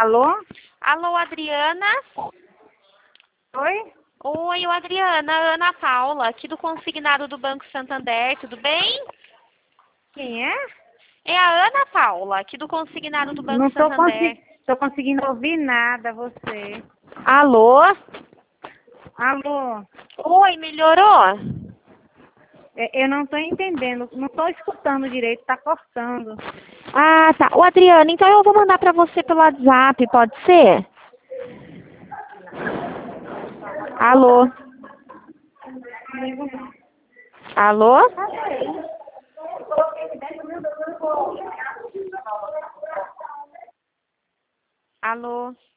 Alô? Alô, Adriana? Oi? Oi, Adriana, Ana Paula, aqui do consignado do Banco Santander, tudo bem? Quem é? É a Ana Paula, aqui do consignado do Banco Não Santander. tô conseguindo ouvir nada, você. Alô? Alô? Oi, melhorou? Eu não tô entendendo, não tô escutando direito, tá cortando. Ah, tá. Ô, Adriana, então eu vou mandar pra você pelo WhatsApp, pode ser? Alô? Alô? Alô?